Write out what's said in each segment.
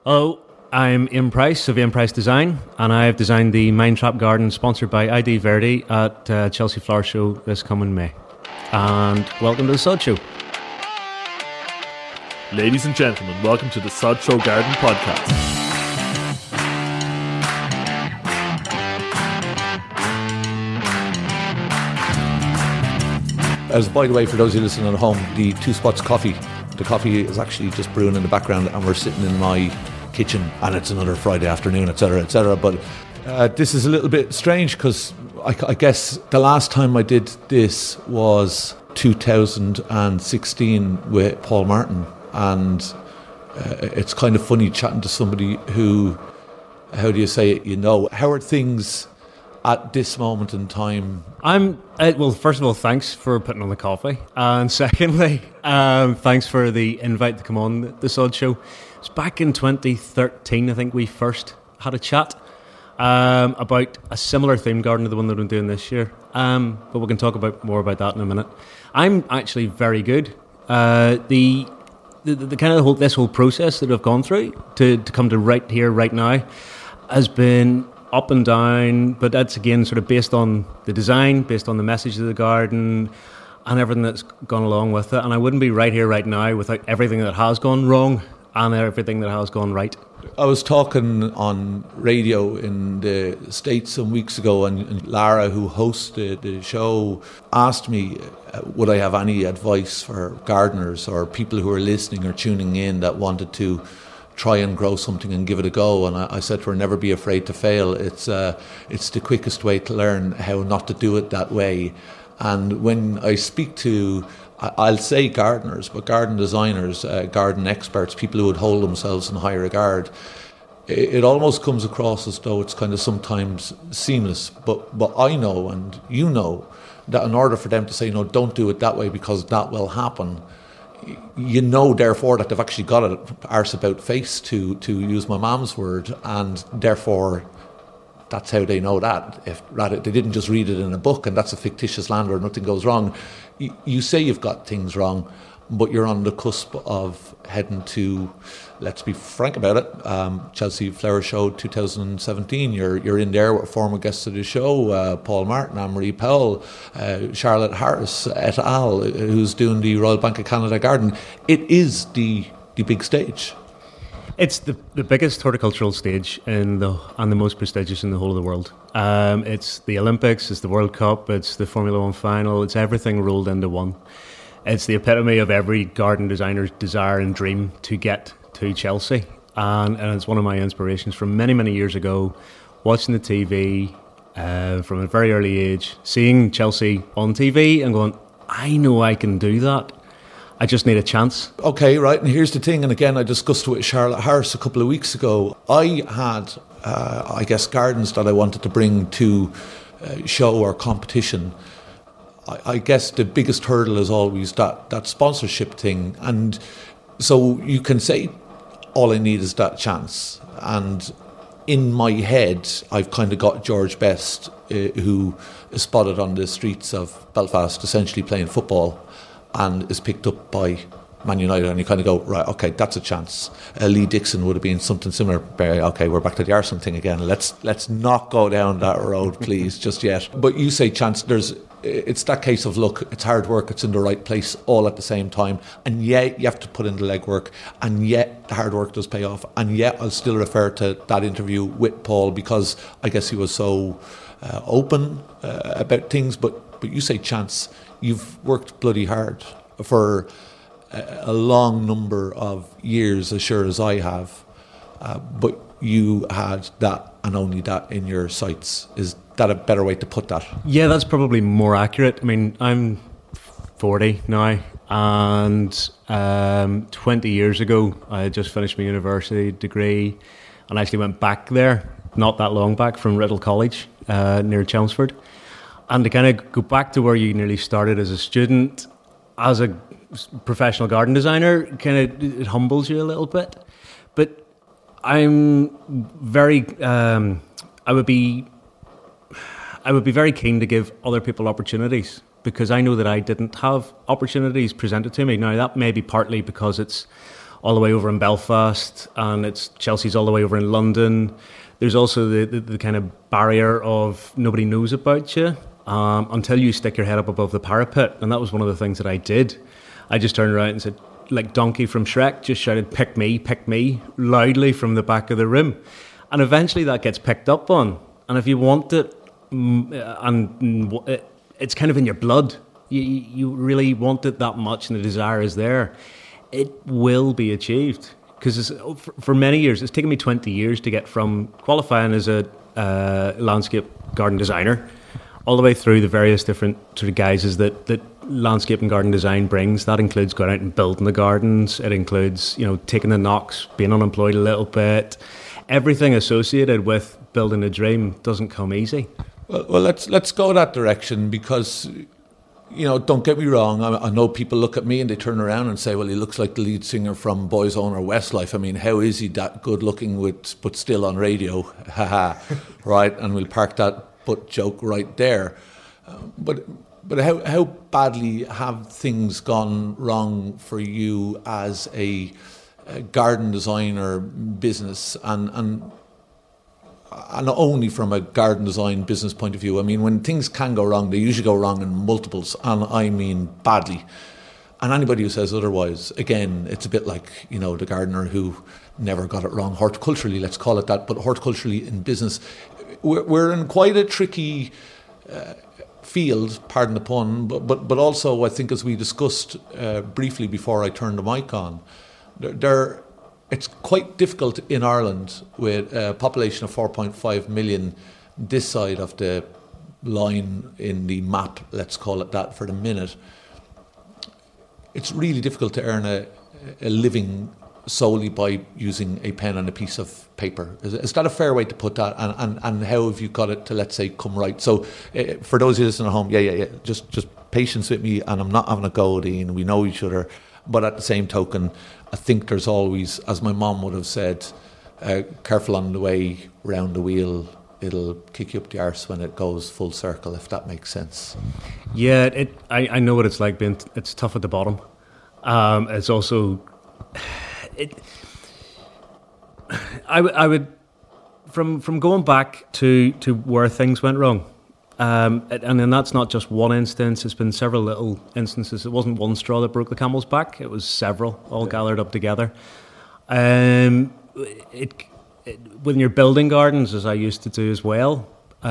Hello, I'm Ian Price of Ian Price Design, and I've designed the Mindtrap Garden sponsored by ID Verdi at Chelsea Flower Show this coming May. And welcome to the Sod Show. Ladies and gentlemen, welcome to the Sod Show Garden Podcast. As by the way, for those of you listening at home, the Two Spots coffee, the coffee is actually just brewing in the background, and we're sitting in my kitchen, and it's another Friday afternoon, etc., etc. But this is a little bit strange because I guess the last time I did this was 2016 with Paul Martin, and it's kind of funny chatting to somebody who, how do you say it, how are things at this moment in time? Well, first of all, thanks for putting on the coffee. And secondly, thanks for the invite to come on the Sod Show. It's back in 2013, I think we first had a chat about a similar themed garden to the one that I'm doing this year. But we can talk more about that in a minute. I'm actually very good. The kind of this whole process that I've gone through to come to right here, right now, has been up and down, but that's again sort of based on the design, based on the message of the garden and everything that's gone along with it. And I wouldn't be right here right now without everything that has gone wrong and everything that has gone right. I was talking on radio in the States some weeks ago, and Lara, who hosts the show, asked me would I have any advice for gardeners or people who are listening or tuning in that wanted to try and grow something and give it a go. And I said to her, never be afraid to fail. It's the quickest way to learn how not to do it that way. And when I speak to, I'll say gardeners, but garden designers, garden experts, people who would hold themselves in high regard, it almost comes across as though it's kind of sometimes seamless. But I know, and you know, that in order for them to say, no, don't do it that way because that will happen, you know, therefore, that they've actually got it arse about face, to use my mom's word, and therefore that's how they know that. If rather they didn't just read it in a book and that's a fictitious land where nothing goes wrong. You say you've got things wrong, but you're on the cusp of heading to, let's be frank about it, Chelsea Flower Show 2017. You're in there with former guests of the show, Paul Martin, Anne-Marie Powell, Charlotte Harris et al., who's doing the Royal Bank of Canada Garden. It is the big stage. It's the biggest horticultural stage and the most prestigious in the whole of the world. It's the Olympics, it's the World Cup, it's the Formula One final, it's everything rolled into one. It's the epitome of every garden designer's desire and dream to get to Chelsea. And it's one of my inspirations from many, many years ago, watching the TV from a very early age, seeing Chelsea on TV and going, I know I can do that. I just need a chance. Okay, right, and here's the thing, and again, I discussed it with Charlotte Harris a couple of weeks ago. I had, I guess, gardens that I wanted to bring to show or competition. I guess the biggest hurdle is always that sponsorship thing. And so you can say, all I need is that chance. And in my head, I've kind of got George Best, who is spotted on the streets of Belfast, essentially playing football, and is picked up by Man United, and you kind of go, right, okay, that's a chance. Lee Dixon would have been something similar. Okay, we're back to the Arsenal thing again. Let's not go down that road, please, just yet. But you say chance, it's that case of, look, it's hard work, it's in the right place all at the same time, and yet you have to put in the legwork, and yet the hard work does pay off, and yet I'll still refer to that interview with Paul because I guess he was so open about things. But you say chance, you've worked bloody hard for a long number of years, as sure as I have, but you had that and only that in your sights. Is that a better way to put that? Yeah, that's probably more accurate. I mean, I'm 40 now, and 20 years ago I had just finished my university degree and actually went back there, not that long back, from Riddle College near Chelmsford. And to kind of go back to where you nearly started as a student, as a professional garden designer, kind of it humbles you a little bit. But I'm very, I would be very keen to give other people opportunities, because I know that I didn't have opportunities presented to me. Now, that may be partly because it's all the way over in Belfast, and it's Chelsea's all the way over in London. There's also the kind of barrier of nobody knows about you until you stick your head up above the parapet, and that was one of the things that I did. I just turned around and said, like Donkey from Shrek, just shouted, pick me, loudly from the back of the room. And eventually that gets picked up on. And if you want it, and it's kind of in your blood, you really want it that much and the desire is there, it will be achieved. Because for many years, it's taken me 20 years to get from qualifying as a landscape garden designer all the way through the various different sort of guises that landscape and garden design brings. That includes going out and building the gardens. It includes, taking the knocks, being unemployed a little bit. Everything associated with building a dream doesn't come easy. Well, let's go that direction because, don't get me wrong. I know people look at me and they turn around and say, well, he looks like the lead singer from Boyzone or Westlife. I mean, how is he that good looking but still on radio? Haha, right? And we'll park that butt joke right there. But how badly have things gone wrong for you as a garden designer business and only from a garden design business point of view? I mean, when things can go wrong, they usually go wrong in multiples, and I mean badly. And anybody who says otherwise, again, it's a bit like, the gardener who never got it wrong horticulturally, let's call it that, but horticulturally in business. We're in quite a tricky field, pardon the pun, but also I think as we discussed briefly before I turned the mic on, it's quite difficult in Ireland with a population of 4.5 million this side of the line in the map, let's call it that for the minute. It's really difficult to earn a living solely by using a pen and a piece of paper. Is that a fair way to put that? And how have you got it to, let's say, come right? So for those of you listening at home, yeah, just patience with me, and I'm not having a go at Ian. We know each other. But at the same token, I think there's always, as my mom would have said, careful on the way round the wheel, it'll kick you up the arse when it goes full circle, if that makes sense. Yeah, I know what it's like being, it's tough at the bottom. It's also, I would, from going back to where things went wrong, and then that's not just one instance, it's been several little instances. It wasn't one straw that broke the camel's back, it was several, all gathered up together. When you're building gardens, as I used to do as well,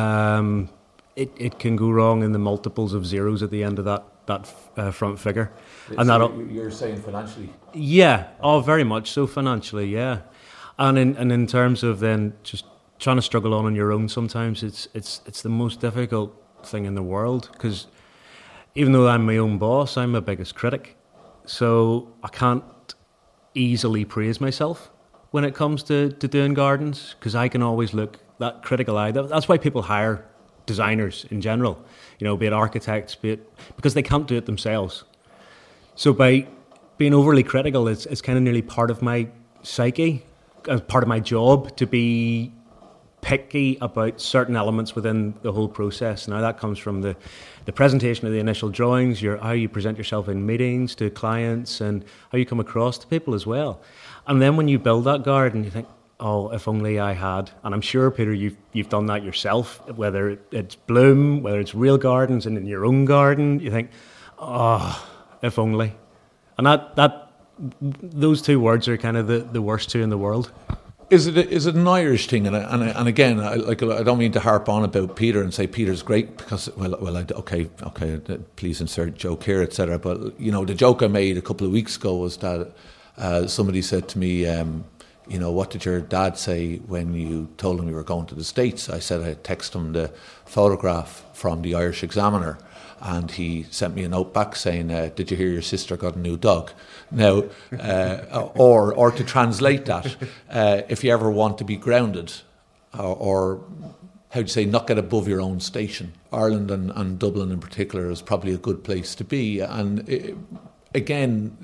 it can go wrong in the multiples of zeros at the end of that front figure. And so you're saying financially? Yeah, very much so financially, yeah. And in terms of then just trying to struggle on your own, sometimes it's the most difficult thing in the world, because even though I'm my own boss, I'm my biggest critic. So I can't easily praise myself when it comes to doing gardens, because I can always look that critical eye. That's why people hire designers in general, be it architects, because they can't do it themselves. So by being overly critical, it's kind of nearly part of my psyche, as part of my job, to be picky about certain elements within the whole process. Now that comes from the presentation of the initial drawings, how you present yourself in meetings to clients, and how you come across to people as well. And then when you build that garden, you think, oh, if only I had. And I'm sure, Peter, you've done that yourself, whether it's Bloom, whether it's real gardens and in your own garden, you think, oh, if only. And those two words are kind of the worst two in the world. Is it an Irish thing? And again, I don't mean to harp on about Peter and say Peter's great because okay, please insert joke here, etc. But the joke I made a couple of weeks ago was that somebody said to me, what did your dad say when you told him you were going to the States? I said I texted him the photograph from the Irish Examiner, and he sent me a note back saying, did you hear your sister got a new dog? Now, or to translate that, if you ever want to be grounded, or how do you say, not get above your own station, Ireland and Dublin in particular is probably a good place to be. And again,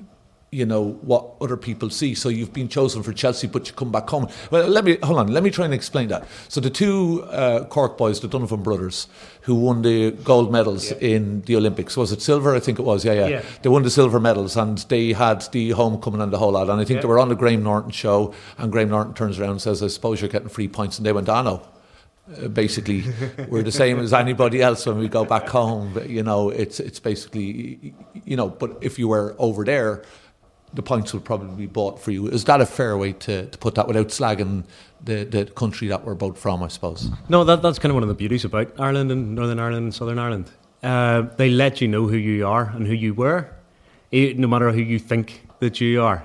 what other people see. So you've been chosen for Chelsea, but you come back home. Well, let me try and explain that. So the two Cork boys, the Donovan brothers, who won the gold medals in the Olympics, was it silver? I think it was, yeah. They won the silver medals, and they had the homecoming and the whole lot. And I think they were on the Graham Norton show, and Graham Norton turns around and says, I suppose you're getting 3 points. And they went, no. Basically, we're the same as anybody else when we go back home. It's basically, but if you were over there, the points would probably be bought for you. Is that a fair way to put that without slagging the country that we're both from, I suppose? No, that's kind of one of the beauties about Ireland and Northern Ireland and Southern Ireland. They let you know who you are and who you were, no matter who you think that you are.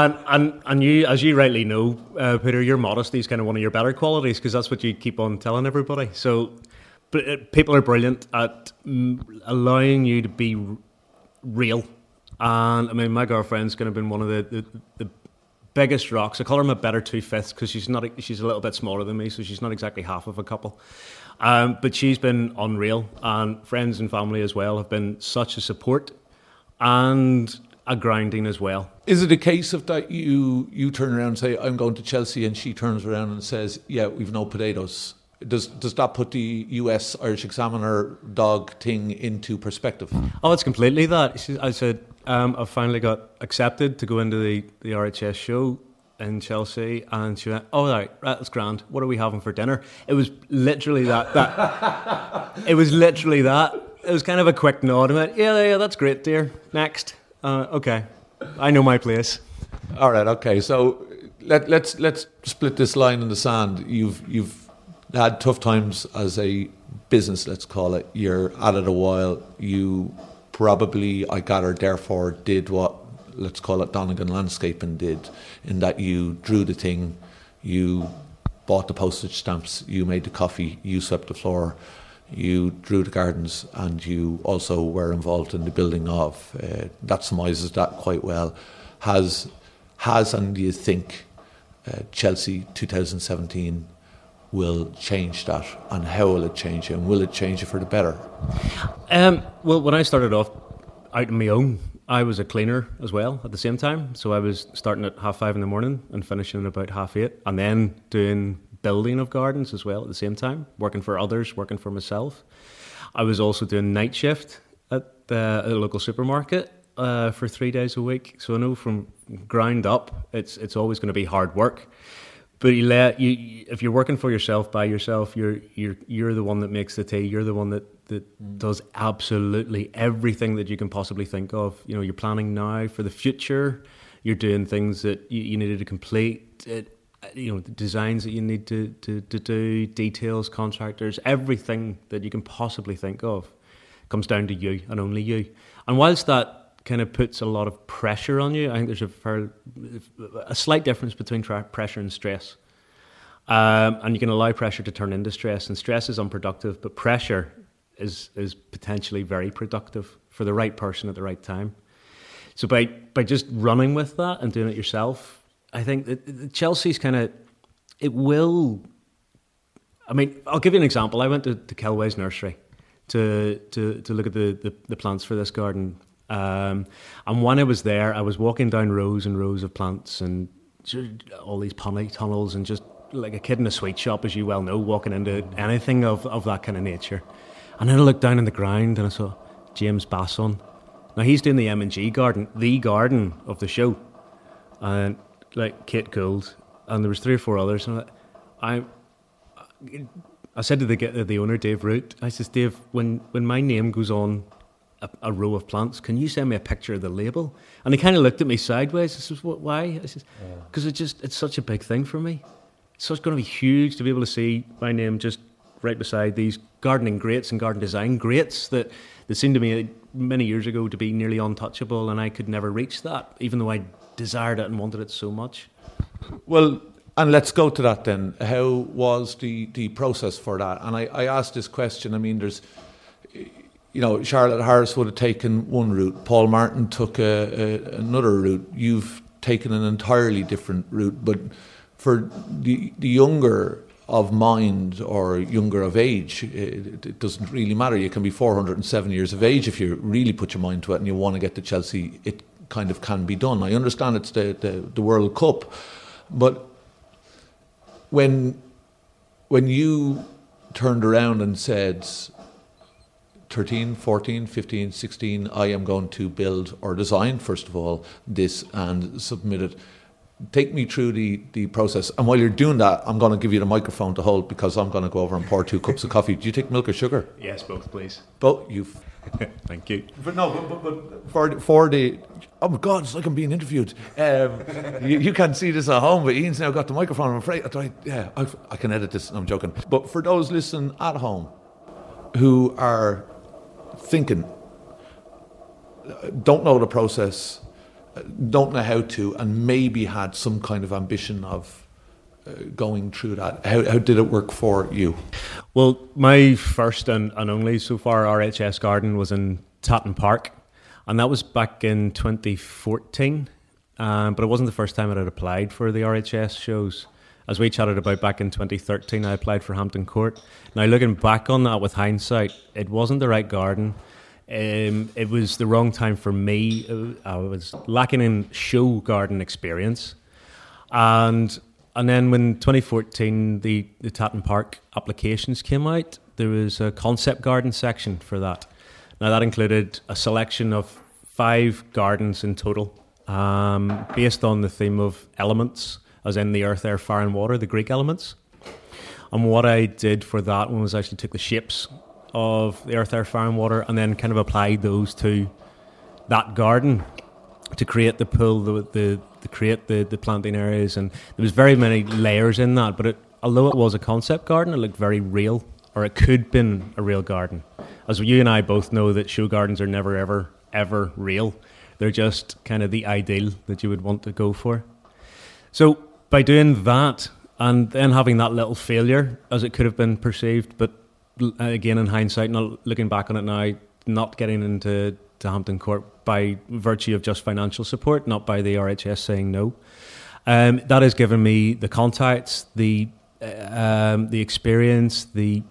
And you, as you rightly know, Peter, your modesty is kind of one of your better qualities, because that's what you keep on telling everybody. So people are brilliant at allowing you to be real. And I mean, my girlfriend's kind of been one of the biggest rocks. I call her my better 2/5 because she's a little bit smaller than me, so she's not exactly half of a couple. But she's been unreal, and friends and family as well have been such a support and a grounding as well. Is it a case of that you turn around and say, I'm going to Chelsea, and she turns around and says, yeah, we've no potatoes? Does that put the US Irish Examiner dog thing into perspective? Oh, it's completely that. I said, I finally got accepted to go into the RHS show in Chelsea, and she went, oh, right, that's grand. What are we having for dinner? It was literally that. It was literally that. It was kind of a quick nod. I went, yeah, that's great, dear. Next. Okay, I know my place. All right, okay. So let's split this line in the sand. You've had tough times as a business, let's call it. You're at it a while. You probably, I gather, therefore did what, let's call it, Donegan Landscaping did, in that you drew the thing, you bought the postage stamps, you made the coffee, you swept the floor, you drew the gardens, and you also were involved in the building of. That summises that quite well. Has and do you think Chelsea 2017 will change that, and how will it change it, and will it change it for the better? Well, when I started off out on my own, I was a cleaner as well at the same time. So I was starting at 5:30 in the morning and finishing at about 8:30, and then doing building of gardens as well at the same time, working for others, working for myself. I was also doing night shift at a local supermarket for 3 days a week. So I know from ground up, it's always going to be hard work. But if you're working for yourself, by yourself, you're the one that makes the tea. You're the one that does absolutely everything that you can possibly think of. You know, you're planning now for the future. You're doing things that you needed to complete. The designs that you need to do, details, contractors, everything that you can possibly think of comes down to you and only you. And whilst that kind of puts a lot of pressure on you, I think there's a slight difference between pressure and stress. And you can allow pressure to turn into stress, and stress is unproductive, but pressure is potentially very productive for the right person at the right time. So by just running with that and doing it yourself, I think that Chelsea's kind of, it will, I mean, I'll give you an example. I went to Kelway's nursery to look at the plants for this garden. And when I was there, I was walking down rows and rows of plants and all these polytunnels, and just like a kid in a sweet shop, as you well know, walking into anything of that kind of nature. And then I looked down on the ground and I saw James Basson. Now he's doing the M&G garden, the garden of the show, and like Kate Gould, and there was 3 or 4 others. And I said to the owner, Dave Root, I says, Dave, when my name goes on a row of plants, can you send me a picture of the label? And he kind of looked at me sideways. I says, why? I says, because it's such a big thing for me. So it's going to be huge to be able to see my name just right beside these gardening greats and garden design greats that seemed to me many years ago to be nearly untouchable, and I could never reach that, even though I desired it and wanted it so much. Well, and let's go to that then. How was the process for that? And I asked this question. I mean, there's, Charlotte Harris would have taken one route. Paul Martin took another route. You've taken an entirely different route. But for the younger of mind or younger of age, it doesn't really matter. You can be 407 years of age if you really put your mind to it and you want to get to Chelsea. It kind of can be done. I understand it's the World Cup, but when you turned around and said 13, 14, 15, 16, I am going to build or design, first of all, this and submit it. Take me through the process. And while you're doing that, I'm going to give you the microphone to hold because I'm going to go over and pour 2 cups of coffee. Do you take milk or sugar? Yes, both, please. Both? You. Thank you. But for the... Oh, my God, it's like I'm being interviewed. You can't see this at home, but Ian's now got the microphone. I'm afraid. I can edit this. I'm joking. But for those listening at home who are thinking, don't know the process, don't know how to, and maybe had some kind of ambition of going through that. How did it work for you? Well, my first and only so far RHS garden was in Tatton Park, and that was back in 2014. But it wasn't the first time that I'd applied for the RHS shows. As we chatted about back in 2013, I applied for Hampton Court. Now, looking back on that with hindsight, it wasn't the right garden. It was the wrong time for me. I was lacking in show garden experience. And then when 2014, the Tatton Park applications came out, there was a concept garden section for that. Now, that included a selection of 5 gardens in total, based on the theme of elements, as in the earth, air, fire and water, the Greek elements. And what I did for that one was actually took the shapes of the earth, air, fire and water and then kind of applied those to that garden to create the pool, to create the planting areas. And there was very many layers in that, but although it was a concept garden, it looked very real, or it could have been a real garden. As you and I both know that show gardens are never, ever, ever real. They're just kind of the ideal that you would want to go for. So by doing that, and then having that little failure, as it could have been perceived, but again, in hindsight, not looking back on it now, not getting into Hampton Court by virtue of just financial support, not by the RHS saying no. That has given me the contacts, the experience, the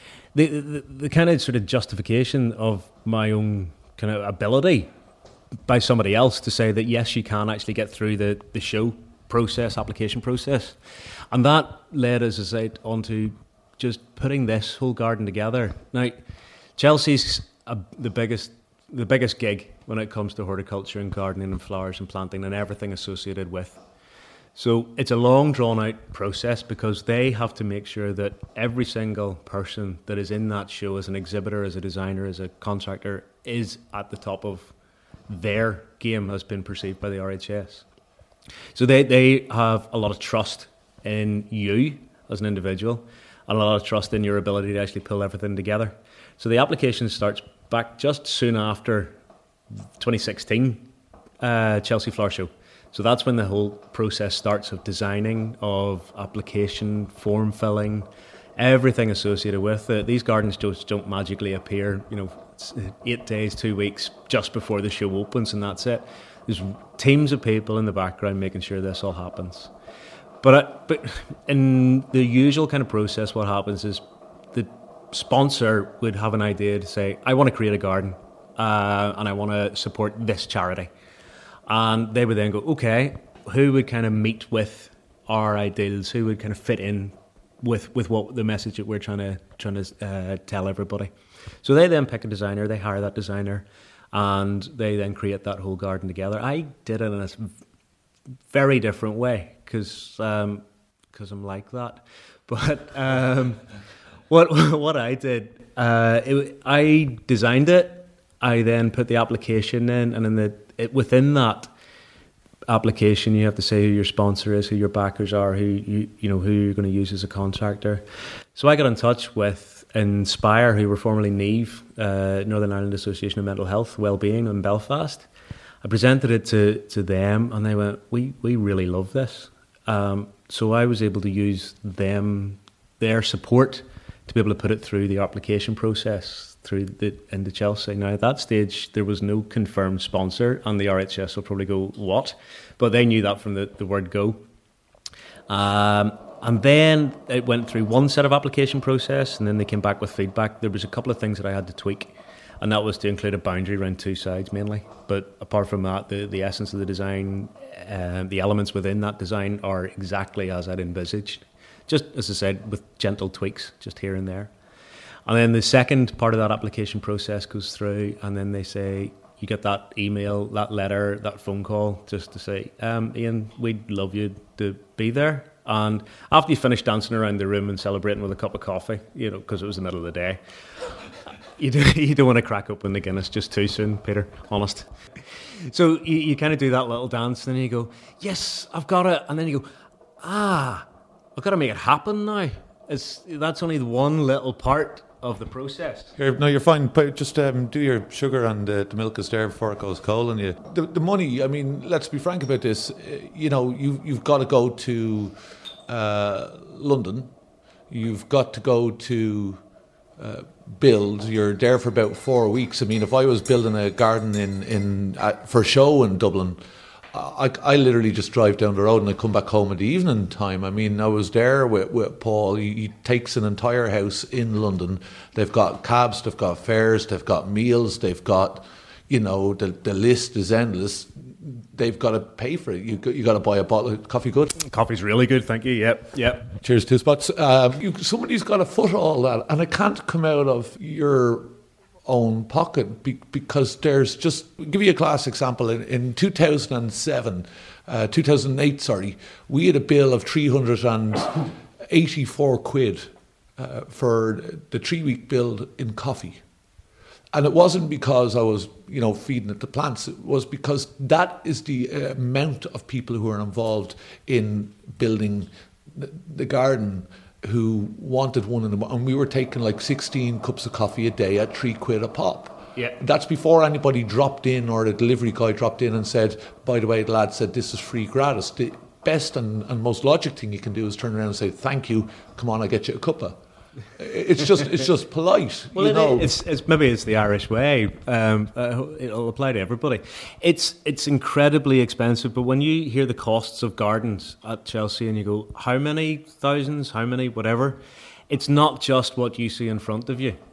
kind of sort of justification of my own kind of ability by somebody else to say that yes, you can actually get through the show process, application process, and that led us, as I said, onto just putting this whole garden together. Now, Chelsea's the biggest gig when it comes to horticulture and gardening and flowers and planting and everything associated with. So it's a long, drawn-out process because they have to make sure that every single person that is in that show as an exhibitor, as a designer, as a contractor, is at the top of their game has been perceived by the RHS. So they have a lot of trust in you as an individual, and a lot of trust in your ability to actually pull everything together. So the application starts back just soon after 2016 Chelsea Flower Show. So that's when the whole process starts of designing, of application, form filling, everything associated with it. These gardens just don't magically appear, it's 8 days, 2 weeks just before the show opens, and that's it. There's teams of people in the background making sure this all happens. But in the usual kind of process, what happens is the sponsor would have an idea to say, I want to create a garden and I want to support this charity. And they would then go, okay, who would kind of meet with our ideals? Who would kind of fit in with what the message that we're trying to tell everybody? So they then pick a designer, they hire that designer, and they then create that whole garden together. I did it in a very different way because I'm like that. But what I did, I designed it. I then put the application in, and within that application, you have to say who your sponsor is, who your backers are, who you're going to use as a contractor. So I got in touch with Inspire, who were formerly Neve, Northern Ireland Association of Mental Health Wellbeing in Belfast. I presented it to them, and they went, "We really love this." So I was able to use their support to be able to put it through the application process into Chelsea. Now, at that stage, there was no confirmed sponsor, and the RHS will probably go, what? But they knew that from the word go. And then it went through one set of application process, and then they came back with feedback. There was a couple of things that I had to tweak. and that was to include a boundary around two sides mainly. But apart from that, the essence of the design, the elements within that design are exactly as I'd envisaged. Just, as I said, with gentle tweaks, just here and there. And then the second part of that application process goes through, and then they say, you get that email, that letter, that phone call, just to say, Ian, we'd love you to be there. And after you finish dancing around the room and celebrating with a cup of coffee, because it was the middle of the day, you don't want to crack open the Guinness just too soon, Peter, honest. So you kind of do that little dance, and then you go, yes, I've got it. And then you go, I've got to make it happen now. That's only one little part of the process. No, you're fine. But just do your sugar and the milk is there before it goes cold. And the money, I mean, let's be frank about this. You've got to go to London. You've got to go to build. You're there for about 4 weeks. I mean, if I was building a garden for show in Dublin, I literally just drive down the road and I come back home in the evening time. I mean, I was there with Paul. He takes an entire house in London. They've got cabs, they've got fares, they've got meals, they've got, the list is endless. They've got to pay for it. You got to buy a bottle of coffee. Good? Coffee's really good, thank you. Yep. Cheers, 2 spots. Somebody's got to foot all that, and it can't come out of your own pocket because there's just, I'll give you a class example. In 2008, we had a bill of 384 quid for the 3-week build in coffee. And it wasn't because I was, feeding it to plants. It was because that is the amount of people who are involved in building the garden who wanted one in the morning. And we were taking like 16 cups of coffee a day at 3 quid a pop. Yeah. That's before anybody dropped in or the delivery guy dropped in and said, by the way, the lad said this is free gratis. The best and most logic thing you can do is turn around and say, thank you, come on, I'll get you a cuppa. It's just polite. Well, it's maybe it's the Irish way. It'll apply to everybody. It's incredibly expensive, but when you hear the costs of gardens at Chelsea and you go, how many thousands, how many whatever, it's not just what you see in front of you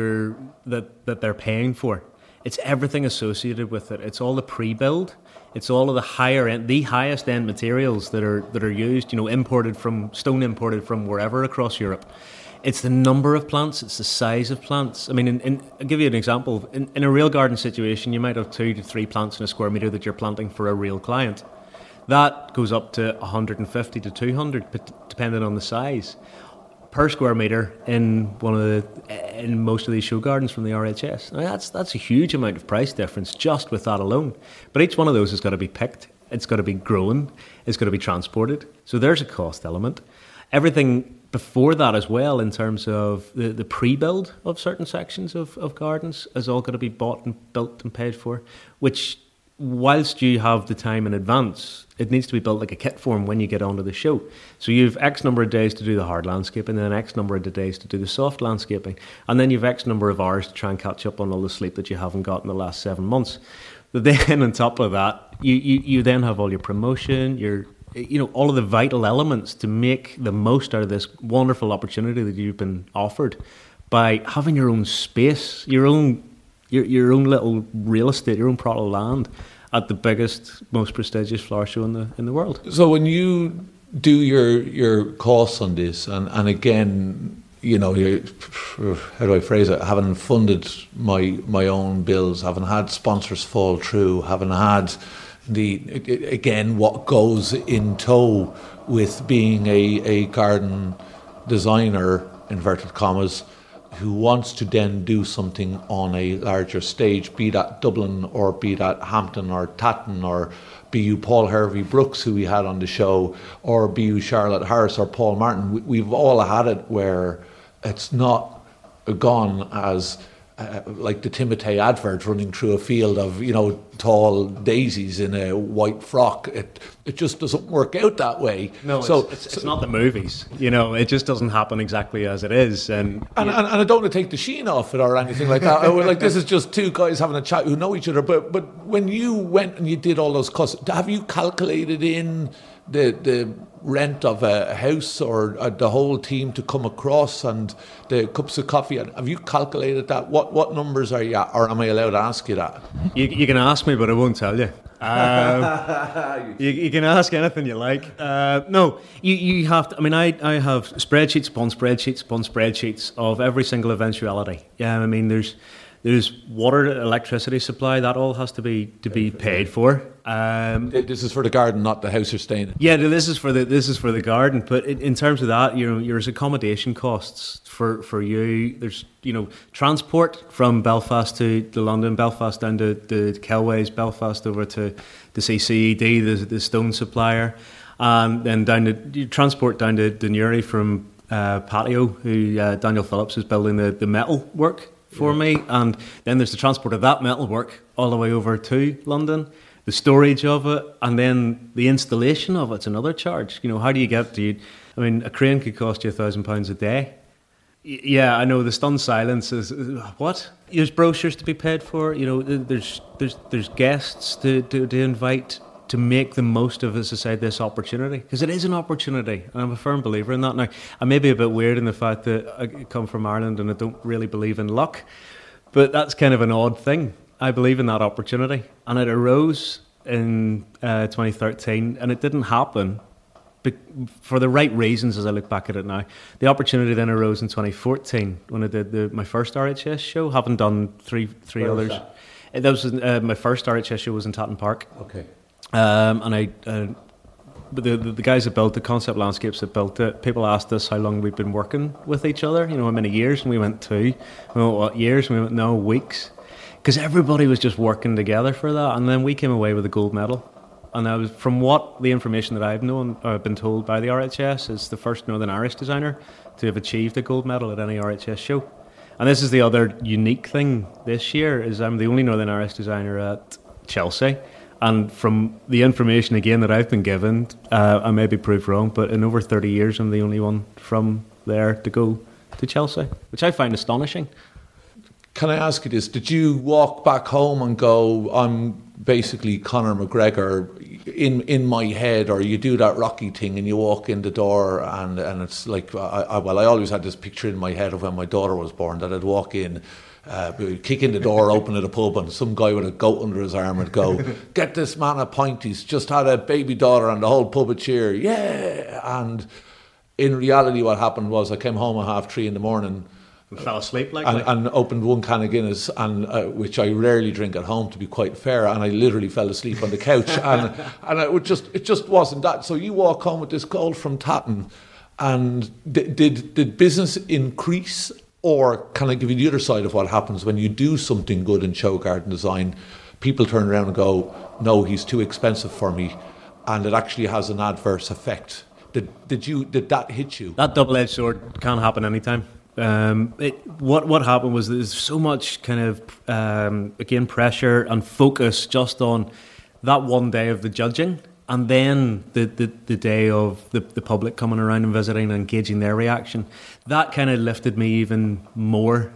that they're paying for. It's everything associated with it. It's all the pre-build. It's all of the highest end materials that are used. Imported from wherever across Europe. It's the number of plants, it's the size of plants. I mean, I'll give you an example. In a real garden situation, you might have 2 to 3 plants in a square metre that you're planting for a real client. That goes up to 150 to 200, depending on the size, per square metre in most of these show gardens from the RHS. Now, that's a huge amount of price difference just with that alone. But each one of those has got to be picked, it's got to be grown, it's got to be transported. So there's a cost element. Everything before that as well, in terms of the pre-build of certain sections of gardens, is all got to be bought and built and paid for, which, whilst you have the time in advance, it needs to be built like a kit form when you get onto the show. So you've X number of days to do the hard landscaping, and then X number of days to do the soft landscaping, and then you've X number of hours to try and catch up on all the sleep that you haven't got in the last 7 months. But then on top of that, you then have all your promotion, all of the vital elements to make the most out of this wonderful opportunity that you've been offered by having your own space, your own little real estate, your own plot of land at the biggest, most prestigious flower show in the world. So when you do your course on this, and again, how do I phrase it? Having funded my own bills, having had sponsors fall through, having had what goes in tow with being a garden designer, inverted commas, who wants to then do something on a larger stage, be that Dublin or be that Hampton or Tatton, or be you Paul Hervey Brooks, who we had on the show, or be you Charlotte Harris or Paul Martin. We've all had it where it's not gone as like the Timotei advert running through a field of tall daisies in a white frock. It just doesn't work out that way. No, so it's not the movies. It just doesn't happen exactly as it is. And I don't want to take the sheen off it or anything like that. This is just 2 guys having a chat who know each other. But when you went and you did all those costs, have you calculated in the rent of a house or the whole team to come across and the cups of coffee? Have you calculated that? What numbers are you at, or am I allowed to ask you that? You can ask me, but I won't tell you. You can ask anything you like. No, you have to. I mean, I have spreadsheets upon spreadsheets upon spreadsheets of every single eventuality. Yeah, I mean, there's water, electricity supply, that all has to be paid for. This is for the garden, not the house you're staying in. Yeah, this is for the garden. But in terms of that, there's accommodation costs for you. There's transport from Belfast to London, Belfast down to the Kelways, Belfast over to the CCED, the stone supplier, and then transport down to Newry from Patio, who Daniel Phillips is building the metal work for me, and then there's the transport of that metal work all the way over to London, the storage of it, and then the installation of it's another charge. How do you get to? I mean, a crane could cost you £1,000 a day. Yeah, I know. The stunned silence is what? There's brochures to be paid for. There's guests to invite to make the most of, as I said, this opportunity, because it is an opportunity, and I'm a firm believer in that. Now, I may be a bit weird in the fact that I come from Ireland and I don't really believe in luck, but that's kind of an odd thing. I believe in that opportunity, and it arose in 2013, and it didn't happen for the right reasons as I look back at it now. The opportunity then arose in 2014 when I did my first RHS show, having done three others. That was my first RHS show was in Tatton Park. Okay. And the guys that built the Concept Landscapes that built it, people asked us how long we'd been working with each other, how many years, and we went 2. We went, what, years? And we went, no, weeks. Because everybody was just working together for that, and then we came away with a gold medal. And I was, from the information that I've known, or been told by the RHS, is the first Northern Irish designer to have achieved a gold medal at any RHS show. And this is the other unique thing this year, is I'm the only Northern Irish designer at Chelsea. And from the information, again, that I've been given, I may be proved wrong, but in over 30 years, I'm the only one from there to go to Chelsea, which I find astonishing. Can I ask you this? Did you walk back home and go, I'm basically Conor McGregor in my head, or you do that Rocky thing and you walk in the door and it's like, I always had this picture in my head of when my daughter was born, that I'd walk in, kick in the door, open at a pub, and some guy with a goat under his arm would go, get this man a pint, he's just had a baby daughter, and the whole pub would cheer, yeah. And in reality what happened was I came home at 3:30 in the morning and fell asleep and opened one can of Guinness, and which I rarely drink at home, to be quite fair, and I literally fell asleep on the couch and it just wasn't that. So you walk home with this goal from Tatton, and did business increase? Or can I give you the other side of what happens when you do something good in show garden design? People turn around and go, no, he's too expensive for me, and it actually has an adverse effect. Did that hit you? That double-edged sword can't happen anytime. What happened was there's so much kind of again pressure and focus just on that one day of the judging, and then the day of the public coming around and visiting and engaging their reaction. That kind of lifted me even more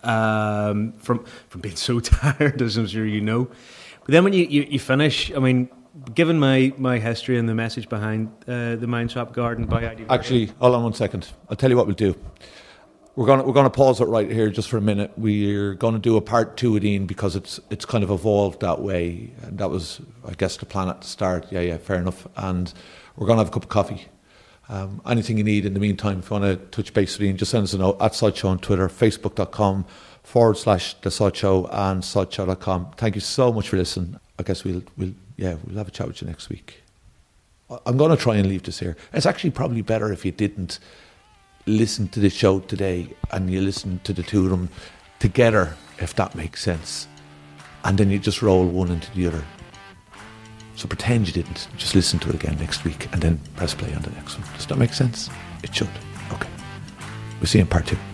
from being so tired, as I'm sure you know. But then when you finish, I mean, given my history and the message behind the Mindtrap Garden by ID. Actually, hold on 1 second. I'll tell you what we'll do. We're going to pause it right here just for a minute. We're going to do a part 2 with Ian because it's kind of evolved that way. And that was, I guess, the plan at the start. Yeah, fair enough. And we're going to have a cup of coffee. Anything you need in the meantime, if you want to touch base with Ian, just send us a note at Sod Show on Twitter, facebook.com/The Sod Show and sodshow.com. Thank you so much for listening. I guess we'll have a chat with you next week. I'm going to try and leave this here. It's actually probably better if you didn't listen to this show today and you listen to the two of them together, if that makes sense, and then you just roll one into the other. So pretend you didn't, just listen to it again next week and then press play on the next one. Does that make sense? It should. Okay, we'll see you in part 2.